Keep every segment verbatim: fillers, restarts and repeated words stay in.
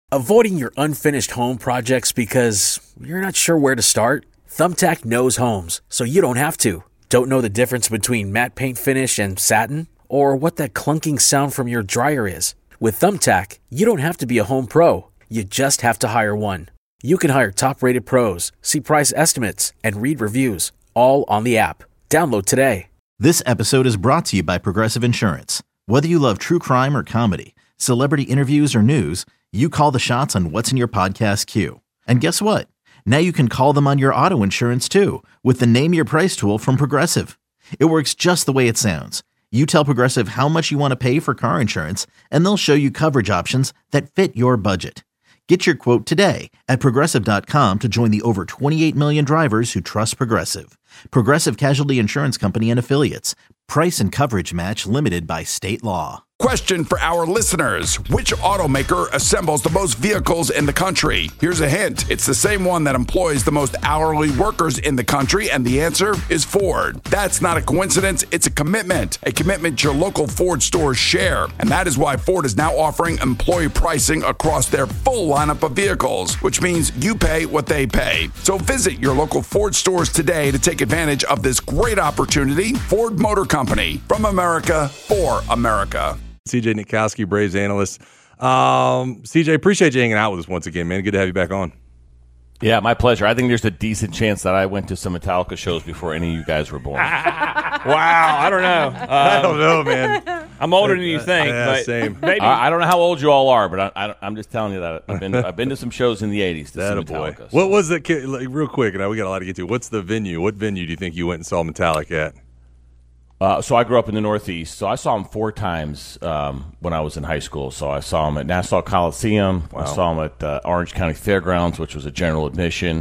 Avoiding your unfinished home projects because you're not sure where to start? Thumbtack knows homes, so you don't have to. Don't know the difference between matte paint finish and satin? Or what that clunking sound from your dryer is? With Thumbtack, you don't have to be a home pro. You just have to hire one. You can hire top-rated pros, see price estimates, and read reviews, all on the app. Download today. This episode is brought to you by Progressive Insurance. Whether you love true crime or comedy, celebrity interviews or news, you call the shots on what's in your podcast queue. And guess what? Now you can call them on your auto insurance too with the Name Your Price tool from Progressive. It works just the way it sounds. You tell Progressive how much you want to pay for car insurance, and they'll show you coverage options that fit your budget. Get your quote today at Progressive dot com to join the over twenty-eight million drivers who trust Progressive. Progressive Casualty Insurance Company and Affiliates. Price and coverage match limited by state law. Question for our listeners. Which automaker assembles the most vehicles in the country? Here's a hint. It's the same one that employs the most hourly workers in the country, and the answer is Ford. That's not a coincidence. It's a commitment. A commitment your local Ford stores share. And that is why Ford is now offering employee pricing across their full lineup of vehicles, which means you pay what they pay. So visit your local Ford stores today to take advantage of this great opportunity. Ford Motor Company, from America, for America. C J Nitkowski, Braves analyst. Um, C J, appreciate you hanging out with us once again, man. Good to have you back on. Yeah, my pleasure. I think there's a decent chance that I went to some Metallica shows before any of you guys were born. Wow, I don't know. Um, I don't know, man. I'm older than you think. Yeah, but same. Maybe. I, I don't know how old you all are, but I, I, I'm just telling you that I've been I've been to some shows in the eighties to That see a boy. Metallica. What was the ki- like, real quick? Now we got a lot to get to. What's the venue? What venue do you think you went and saw Metallica at? Uh, so I grew up in the Northeast. So I saw him four times um, when I was in high school. So I saw him at Nassau Coliseum. Wow. I saw him at uh, Orange County Fairgrounds, which was a general admission.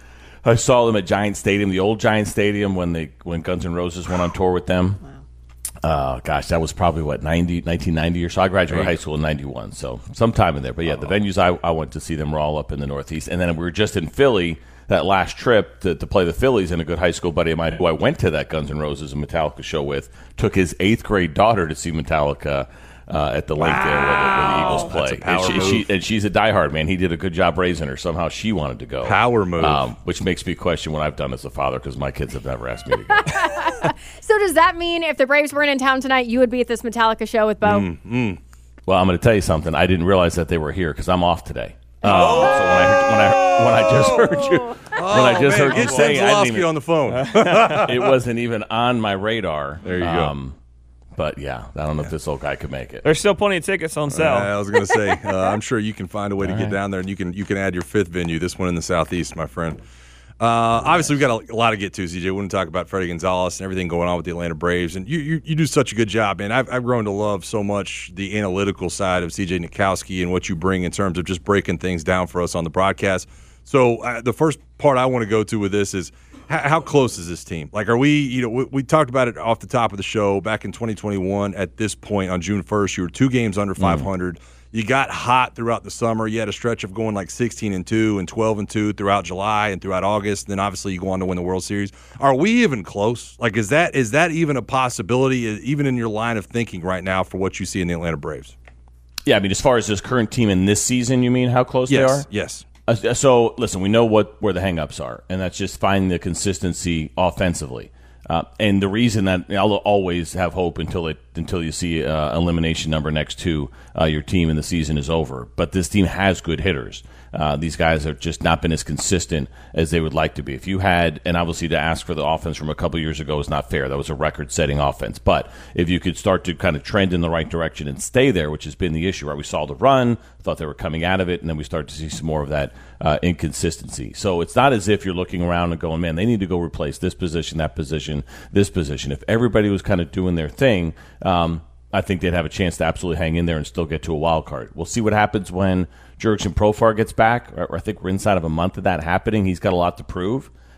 I saw them at Giant Stadium, the old Giant Stadium, when they when Guns N' Roses went on tour with them. Wow. Uh, gosh, that was probably, what, ninety, nineteen ninety or so? I graduated high school in ninety-one, so sometime in there. But, yeah, the venues I, I went to see them were all up in the Northeast. And then we were just in Philly that last trip to, to play the Phillies, and a good high school buddy of mine who I went to that Guns N' Roses and Metallica show with took his eighth grade daughter to see Metallica uh, at the lake wow. there where the, where the Eagles play. That's a power and, she, move. she, and she's a diehard, man. He did a good job raising her. Somehow she wanted to go. Power move. Um, which makes me question what I've done as a father, because my kids have never asked me to go. So does that mean if the Braves weren't in town tonight, you would be at this Metallica show with Bo? Mm, mm. Well, I'm going to tell you something. I didn't realize that they were here because I'm off today. Um, oh. So when I, heard, when, I, when I just heard you, oh, when I just man, heard you get say, I didn't even, on the phone. It wasn't even on my radar. There you um, go. But yeah, I don't know yeah. if this old guy could make it. There's still plenty of tickets on sale. Uh, I was going to say, uh, I'm sure you can find a way to All get right. down there, and you can you can add your fifth venue. This one in the Southeast, my friend. Uh, obviously, we've got a, a lot to get to, C J. We want to talk about Freddie Gonzalez and everything going on with the Atlanta Braves. And you you, you do such a good job, man. I've, I've grown to love so much the analytical side of C J Nitkowski and what you bring in terms of just breaking things down for us on the broadcast. So uh, the first part I want to go to with this is, how, how close is this team? Like, are we, you know, we, we talked about it off the top of the show back in twenty twenty-one. At this point on June first, you were two games under five hundred. Mm. You got hot throughout the summer. You had a stretch of going like sixteen and two and twelve and two throughout July and throughout August. And then obviously you go on to win the World Series. Are we even close? Like, is that is that even a possibility, even in your line of thinking right now for what you see in the Atlanta Braves? Yeah, I mean, as far as this current team in this season, you mean how close yes, they are? Yes. Uh, so, listen, we know what where the hang-ups are, and that's just finding the consistency offensively. Uh, and the reason that I'll always have hope until it until you see uh, elimination number next to uh, your team and the season is over. But this team has good hitters. Uh, these guys have just not been as consistent as they would like to be. If you had, and obviously to ask for the offense from a couple years ago is not fair. That was a record-setting offense. But if you could start to kind of trend in the right direction and stay there, which has been the issue, right? We saw the run, thought they were coming out of it, and then we started to see some more of that uh, inconsistency. So it's not as if you're looking around and going, man, they need to go replace this position, that position, this position. If everybody was kind of doing their thing, um, I think they'd have a chance to absolutely hang in there and still get to a wild card. We'll see what happens when Jurickson Profar gets back. I think we're inside of a month of that happening. He's got a lot to prove.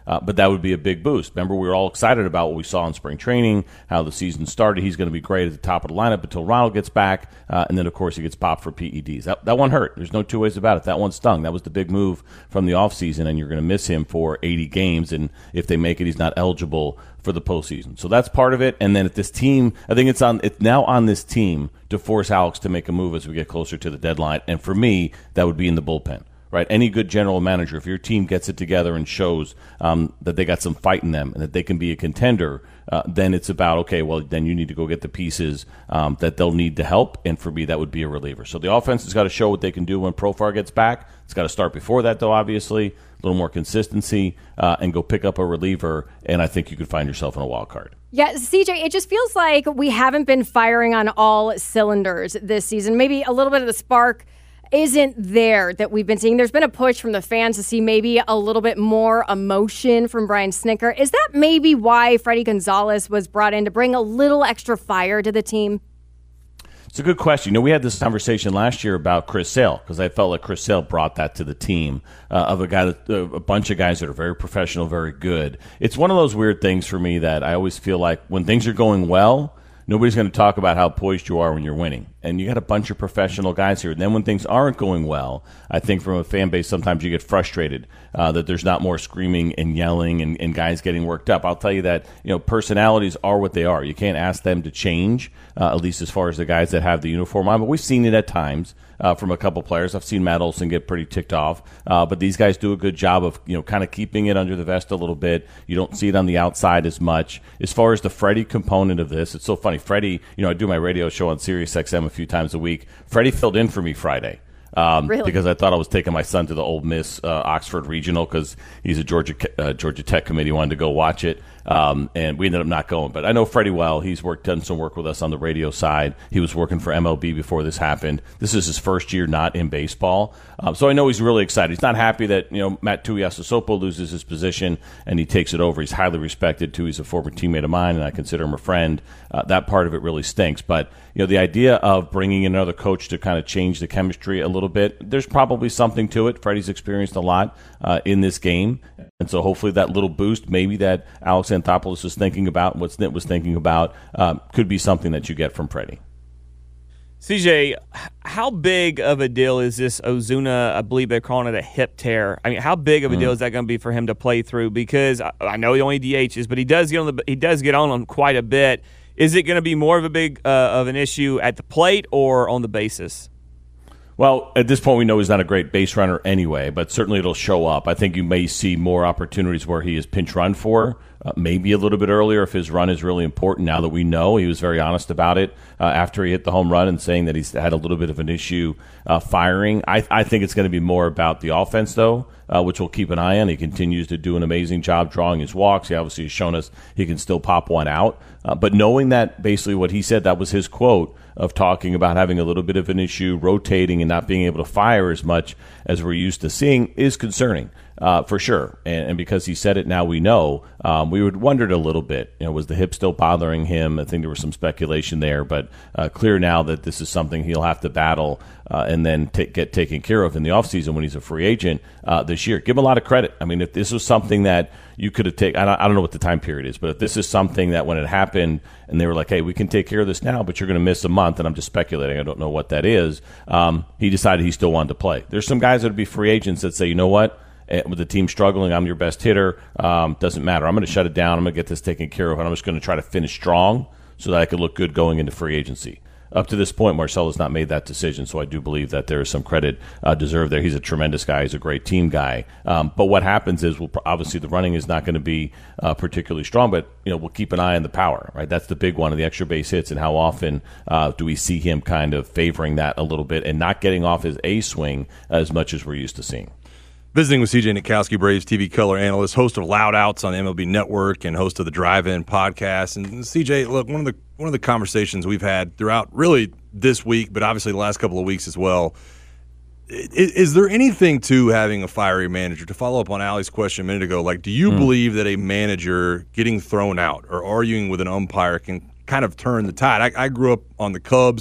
Uh, but that would be a big boost. Remember, we were all excited about what we saw in spring training, how the season started. He's going to be great at the top of the lineup until Ronald gets back. Uh, and then, of course, he gets popped for P E Ds. That, that one hurt. There's no two ways about it. That one stung. That was the big move from the offseason, and you're going to miss him for eighty games. And if they make it, he's not eligible for the postseason. So that's part of it. And then if this team, I think it's on it's now on this team to force Alex to make a move as we get closer to the deadline. And for me, that would be in the bullpen. Right, any good general manager, if your team gets it together and shows um, that they got some fight in them and that they can be a contender, uh, then it's about, okay, well, then you need to go get the pieces um, that they'll need to help. And for me, that would be a reliever. So the offense has got to show what they can do when Profar gets back. It's got to start before that, though, obviously, a little more consistency, uh, and go pick up a reliever. And I think you could find yourself in a wild card. Yeah, C J, it just feels like we haven't been firing on all cylinders this season. Maybe a little bit of the spark isn't there that we've been seeing. There's been a push from the fans to see maybe a little bit more emotion from Brian Snitker. Is that maybe why Freddie Gonzalez was brought in, to bring a little extra fire to the team? It's a good question. You know, we had this conversation last year about Chris Sale, because I felt like Chris Sale brought that to the team, uh, of a guy, that, uh, a bunch of guys that are very professional, very good. It's one of those weird things for me that I always feel like when things are going well, nobody's going to talk about how poised you are when you're winning. And you got a bunch of professional guys here. And then when things aren't going well, I think from a fan base, sometimes you get frustrated uh, that there's not more screaming and yelling and, and guys getting worked up. I'll tell you that, you know, personalities are what they are. You can't ask them to change, uh, at least as far as the guys that have the uniform on. But we've seen it at times uh, from a couple players. I've seen Matt Olson get pretty ticked off. Uh, but these guys do a good job of, you know, kind of keeping it under the vest a little bit. You don't see it on the outside as much. As far as the Freddie component of this, it's so funny. Freddie, you know, I do my radio show on Sirius X M a few times a week. Freddie filled in for me Friday. Um, really? Because I thought I was taking my son to the Ole Miss uh, Oxford Regional, because he's a Georgia uh, Georgia Tech committee, wanted to go watch it, um, and we ended up not going. But I know Freddie well. He's worked done some work with us on the radio side. He was working for M L B before this happened. This is his first year not in baseball, um, so I know he's really excited. He's not happy that, you know, Matt Tuiasosopo loses his position and he takes it over. He's highly respected too. He's a former teammate of mine, and I consider him a friend. Uh, that part of it really stinks. But, you know, the idea of bringing in another coach to kind of change the chemistry a little bit, there's probably something to it. Freddie's experienced a lot uh, in this game. And so hopefully that little boost, maybe that Alex Anthopoulos was thinking about, what Snit was thinking about, um, could be something that you get from Freddie. C J, how big of a deal is this Ozuna? I believe they're calling it a hip tear. I mean, how big of a mm. deal is that going to be for him to play through? Because I, I know he only D Hs, but he does get on the he does get on them quite a bit. Is it going to be more of a big uh, of an issue at the plate or on the bases? Well, at this point, we know he's not a great base runner anyway, but certainly it'll show up. I think you may see more opportunities where he is pinch run for, uh, maybe a little bit earlier if his run is really important. Now that we know, he was very honest about it uh, after he hit the home run and saying that he's had a little bit of an issue uh, firing. I, I think it's going to be more about the offense, though, uh, which we'll keep an eye on. He continues to do an amazing job drawing his walks. He obviously has shown us he can still pop one out. Uh, but knowing that basically what he said, that was his quote, of talking about having a little bit of an issue, rotating and not being able to fire as much as we're used to seeing, is concerning uh, for sure. And, and because he said it, now we know. Um, we would wondered a little bit, you know, was the hip still bothering him? I think there was some speculation there, but uh, clear now that this is something he'll have to battle uh, and then t- get taken care of in the offseason when he's a free agent uh, this year. Give him a lot of credit. I mean, if this was something that you could have taken, I don't, I don't know what the time period is, but if this is something that when it happened and they were like, hey, we can take care of this now, but you're going to miss a month, and I'm just speculating, I don't know what that is, um, he decided he still wanted to play. There's some guys that would be free agents that say, you know what, with the team struggling, I'm your best hitter, um, doesn't matter. I'm going to shut it down, I'm going to get this taken care of, and I'm just going to try to finish strong so that I could look good going into free agency. Up to this point, Marcell has not made that decision, so I do believe that there is some credit uh, deserved there. He's a tremendous guy. He's a great team guy. Um, but what happens is, we'll, obviously, the running is not going to be uh, particularly strong, but you know we'll keep an eye on the power, right? That's the big one, of the extra base hits, and how often uh, do we see him kind of favoring that a little bit and not getting off his A swing as much as we're used to seeing. Visiting with C J Nitkowski, Braves T V color analyst, host of Loud Outs on M L B Network, and host of the Drive-In podcast. And C J, look, one of the one of the conversations we've had throughout really this week, but obviously the last couple of weeks as well, is, is there anything to having a fiery manager? To follow up on Allie's question a minute ago, like, do you mm. believe that a manager getting thrown out or arguing with an umpire can kind of turn the tide? I, I grew up on the Cubs.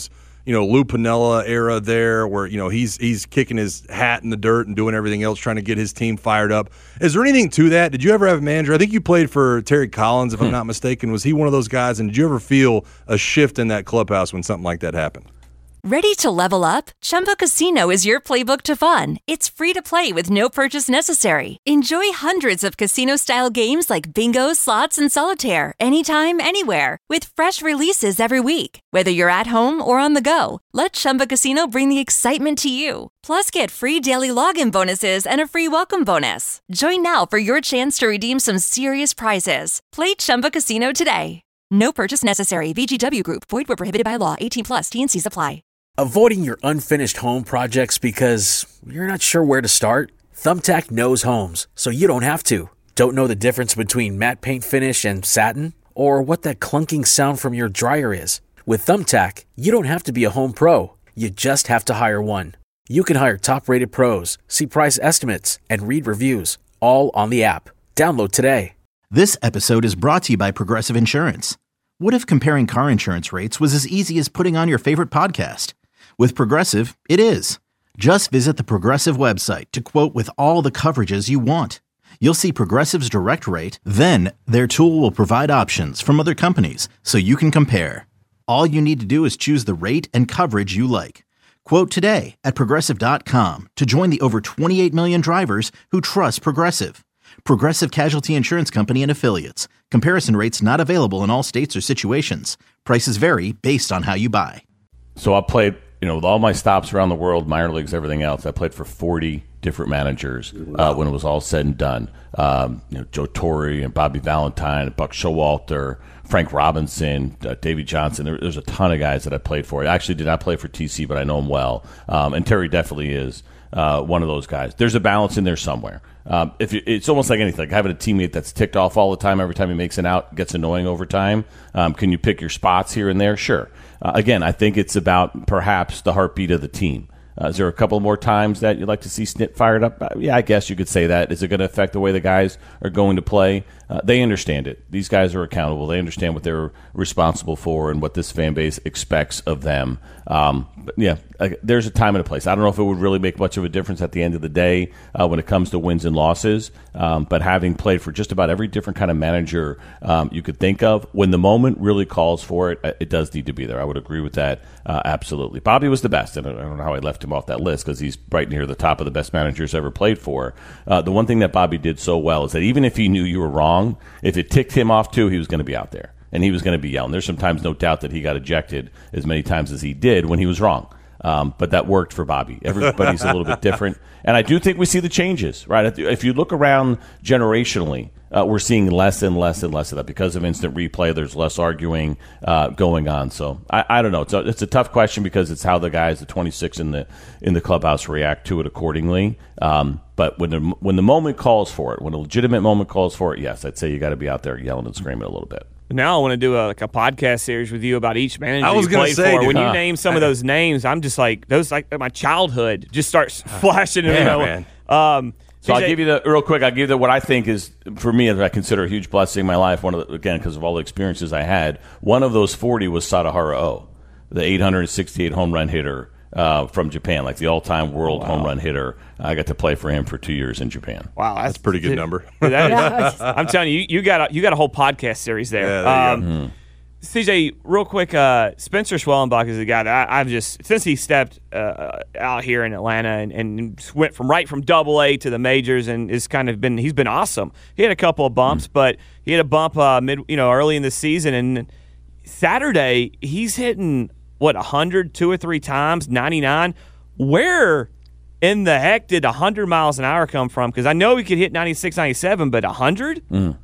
you know, Lou Piniella era there where, you know, he's he's kicking his hat in the dirt and doing everything else, trying to get his team fired up. Is there anything to that? Did you ever have a manager? I think you played for Terry Collins, if I'm not mistaken. Was he one of those guys? And did you ever feel a shift in that clubhouse when something like that happened? Ready to level up? Chumba Casino is your playbook to fun. It's free to play with no purchase necessary. Enjoy hundreds of casino-style games like bingo, slots, and solitaire anytime, anywhere with fresh releases every week. Whether you're at home or on the go, let Chumba Casino bring the excitement to you. Plus, get free daily login bonuses and a free welcome bonus. Join now for your chance to redeem some serious prizes. Play Chumba Casino today. No purchase necessary. V G W Group. Void where prohibited by law. eighteen plus. T and C's apply. Avoiding your unfinished home projects because you're not sure where to start? Thumbtack knows homes, so you don't have to. Don't know the difference between matte paint finish and satin? Or what that clunking sound from your dryer is? With Thumbtack, you don't have to be a home pro. You just have to hire one. You can hire top-rated pros, see price estimates, and read reviews, all on the app. Download today. This episode is brought to you by Progressive Insurance. What if comparing car insurance rates was as easy as putting on your favorite podcast? With Progressive, it is. Just visit the Progressive website to quote with all the coverages you want. You'll see Progressive's direct rate, then their tool will provide options from other companies so you can compare. All you need to do is choose the rate and coverage you like. Quote today at Progressive dot com to join the over twenty-eight million drivers who trust Progressive. Progressive Casualty Insurance Company and Affiliates. Comparison rates not available in all states or situations. Prices vary based on how you buy. So I played, you know, with all my stops around the world, minor leagues, everything else, I played for forty different managers uh, when it was all said and done. Um, you know, Joe Torre and Bobby Valentine, Buck Showalter, Frank Robinson, uh, Davey Johnson. There, there's a ton of guys that I played for. I actually did not play for T C, but I know him well. Um, and Terry definitely is uh, one of those guys. There's a balance in there somewhere. Um, if you, it's almost like anything. Like having a teammate that's ticked off all the time, every time he makes an out, gets annoying over time. Um, can you pick your spots here and there? Sure. Uh, again, I think it's about perhaps the heartbeat of the team. Uh, is there a couple more times that you'd like to see Snit fired up? Uh, yeah, I guess you could say that. Is it going to affect the way the guys are going to play? Uh, they understand it. These guys are accountable. They understand what they're responsible for and what this fan base expects of them. Um, but yeah, uh, there's a time and a place. I don't know if it would really make much of a difference at the end of the day uh, when it comes to wins and losses. Um, but having played for just about every different kind of manager um, you could think of, when the moment really calls for it, it does need to be there. I would agree with that uh, absolutely. Bobby was the best, and I don't know how I left him off that list because he's right near the top of the best managers ever played for. Uh, the one thing that Bobby did so well is that even if he knew you were wrong, if it ticked him off too, he was going to be out there. And he was going to be yelling. There's sometimes no doubt that he got ejected as many times as he did when he was wrong. Um, but that worked for Bobby. Everybody's a little bit different. And I do think we see the changes, right? If you look around generationally, uh, we're seeing less and less and less of that. Because of instant replay, there's less arguing uh, going on. So I, I don't know. It's a, it's a tough question because it's how the guys, the twenty-six in the in the clubhouse, react to it accordingly. Um, but when the, when the moment calls for it, when a legitimate moment calls for it, yes, I'd say you got to be out there yelling and screaming a little bit. Now I want to do a, like a podcast series with you about each manager I was you gonna played say, for. dude, when huh? you name some of those names, I'm just like those like my childhood just starts flashing. Yeah, you know, man. Um, So C J, I'll give you the real quick. I'll give you the, what I think is for me, as I consider a huge blessing in my life. One of the, again because of all the experiences I had. One of those forty was Sadahara O, the eight hundred sixty-eight home run hitter uh, from Japan, like the all-time world wow. home run hitter. I got to play for him for two years in Japan. Wow, that's, that's a pretty good number. That is, I'm telling you, you got a, you got a whole podcast series there. Yeah, there um, you go. Mm. C J, real quick, uh, Spencer Schwellenbach is a guy that I, I've just since he stepped uh, out here in Atlanta and, and went from right from Double A to the majors and is kind of been he's been awesome. He had a couple of bumps, mm. but he had a bump uh, mid you know early in the season, and Saturday he's hitting what one hundred two or three times, ninety-nine. Where in the heck did one hundred miles an hour come from? Because I know he could hit ninety-six, ninety-seven, but one hundred? Mm.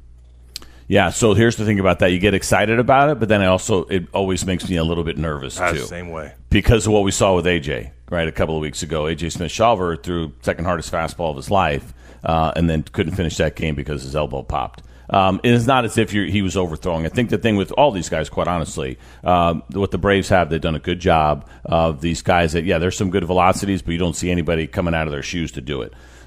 Yeah, so here's the thing about that. You get excited about it, but then it also it always makes me a little bit nervous, That's too. the same way. Because of what we saw with A J, right, a couple of weeks ago. A J Smith-Shawver threw second hardest fastball of his life uh, and then couldn't finish that game because his elbow popped. Um, it is not as if you're, he was overthrowing. I think the thing with all these guys, quite honestly, um, what the Braves have, they've done a good job of these guys that, yeah, there's some good velocities, but you don't see anybody coming out of their shoes to do it.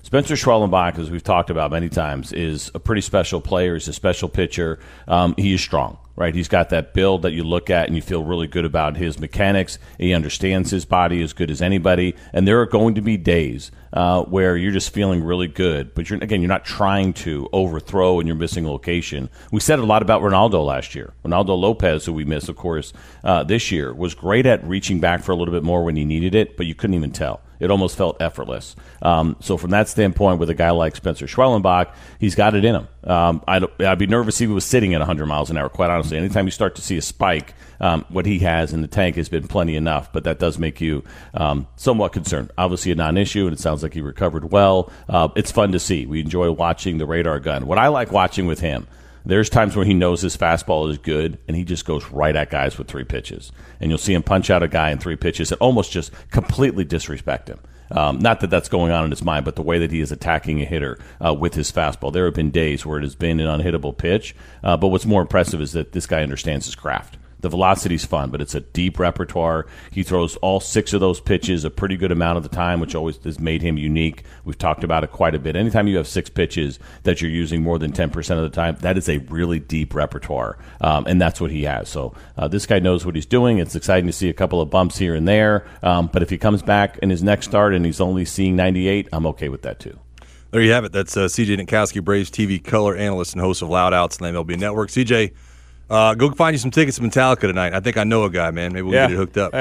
Spencer Schwellenbach, as we've talked about many times, is a pretty special player. He's a special pitcher. Um, he is strong. Right, he's got that build that you look at and you feel really good about his mechanics. He understands his body as good as anybody. And there are going to be days uh, where you're just feeling really good. But, you're, again, you're not trying to overthrow and you're missing location. We said a lot about Ronaldo last year. Ronaldo Lopez, who we missed, of course, uh, this year, was great at reaching back for a little bit more when he needed it, but you couldn't even tell. It almost felt effortless. Um, so from that standpoint, with a guy like Spencer Schwellenbach, he's got it in him. Um, I'd, I'd be nervous if he was sitting at one hundred miles an hour, quite honestly. Anytime you start to see a spike, um, what he has in the tank has been plenty enough, but that does make you um, somewhat concerned. Obviously a non-issue, and it sounds like he recovered well. Uh, it's fun to see. We enjoy watching the radar gun. What I like watching with him, there's times where he knows his fastball is good, and he just goes right at guys with three pitches. And you'll see him punch out a guy in three pitches and almost just completely disrespect him. Um, not that that's going on in his mind, but the way that he is attacking a hitter uh, with his fastball. There have been days where it has been an unhittable pitch, uh, but what's more impressive is that this guy understands his craft. The velocity's fun, but it's a deep repertoire. He throws all six of those pitches a pretty good amount of the time, which always has made him unique. We've talked about it quite a bit. Anytime you have six pitches that you're using more than ten percent of the time, that is a really deep repertoire, um, and that's what he has. So uh, this guy knows what he's doing. It's exciting to see a couple of bumps here and there, um, but if he comes back in his next start and he's only seeing ninety-eight, I'm okay with that too. There you have it. That's uh, C J Nitkowski, Braves T V color analyst and host of Loud Outs on the M L B Network. C J, Uh, go find you some tickets to Metallica tonight. I think I know a guy, man. Maybe we'll yeah. get it hooked up.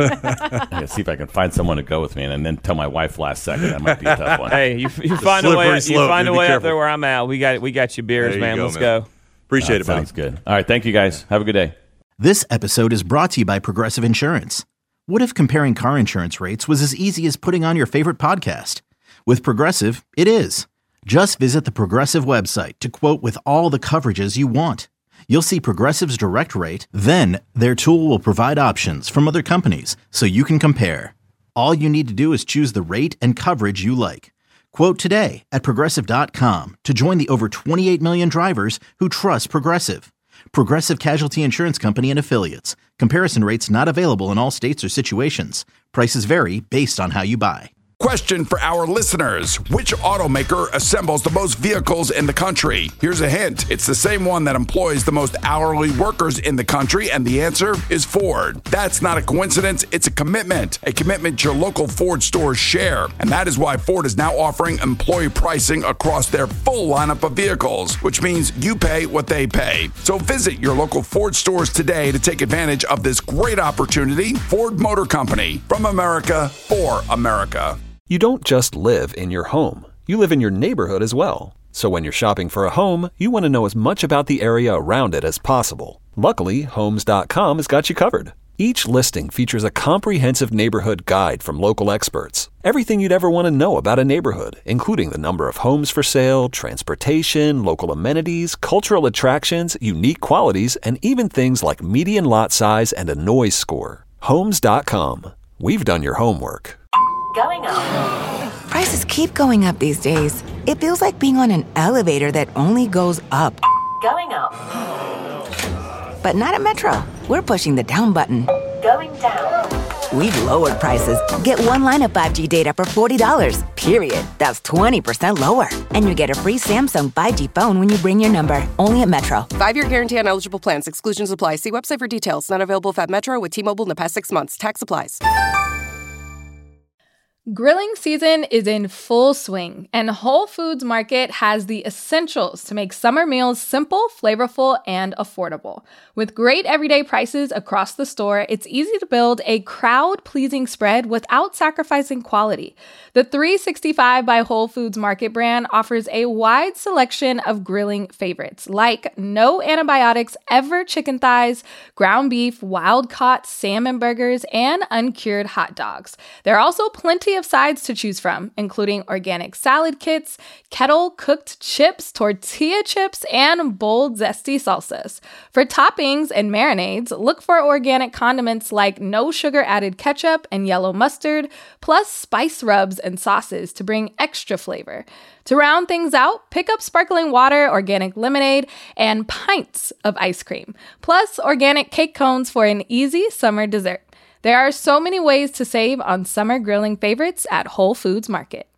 Yeah, see if I can find someone to go with me, and then tell my wife last second. That might be a tough one. Hey, you, you find a way. You slope. find a Be way careful. up there where I'm at. We got we got you beers, you man. go, Let's man. go. Appreciate Uh, it, buddy. sounds good. All right, thank you guys. Have a good day. This episode is brought to you by Progressive Insurance. What if comparing car insurance rates was as easy as putting on your favorite podcast? With Progressive, it is. Just visit the Progressive website to quote with all the coverages you want. You'll see Progressive's direct rate, then their tool will provide options from other companies so you can compare. All you need to do is choose the rate and coverage you like. Quote today at Progressive dot com to join the over twenty-eight million drivers who trust Progressive. Progressive Casualty Insurance Company and Affiliates. Comparison rates not available in all states or situations. Prices vary based on how you buy. Question for our listeners. Which automaker assembles the most vehicles in the country? Here's a hint. It's the same one that employs the most hourly workers in the country, and the answer is Ford. That's not a coincidence. It's a commitment. A commitment your local Ford stores share. And that is why Ford is now offering employee pricing across their full lineup of vehicles, which means you pay what they pay. So visit your local Ford stores today to take advantage of this great opportunity. Ford Motor Company. From America, for America. You don't just live in your home. You live in your neighborhood as well. So when you're shopping for a home, you want to know as much about the area around it as possible. Luckily, Homes dot com has got you covered. Each listing features a comprehensive neighborhood guide from local experts. Everything you'd ever want to know about a neighborhood, including the number of homes for sale, transportation, local amenities, cultural attractions, unique qualities, and even things like median lot size and a noise score. Homes dot com. We've done your homework. Going up. Prices keep going up these days. It feels like being on an elevator that only goes up. Going up. But not at Metro. We're pushing the down button. Going down. We've lowered prices. Get one line of five G data for forty dollars, period. That's twenty percent lower. And you get a free Samsung five G phone when you bring your number. Only at Metro. Five-year guarantee on eligible plans. Exclusions apply. See website for details. Not available if at Metro with T-Mobile in the past six months. Tax applies. Grilling season is in full swing, and Whole Foods Market has the essentials to make summer meals simple, flavorful, and affordable. With great everyday prices across the store, it's easy to build a crowd-pleasing spread without sacrificing quality. The three sixty-five by Whole Foods Market brand offers a wide selection of grilling favorites, like no antibiotics ever chicken thighs, ground beef, wild-caught salmon burgers, and uncured hot dogs. There are also plenty of sides to choose from, including organic salad kits, kettle-cooked chips, tortilla chips, and bold, zesty salsas. For toppings and marinades, look for organic condiments like no sugar-added ketchup and yellow mustard, plus spice rubs and sauces to bring extra flavor. To round things out, pick up sparkling water, organic lemonade, and pints of ice cream, plus organic cake cones for an easy summer dessert. There are so many ways to save on summer grilling favorites at Whole Foods Market.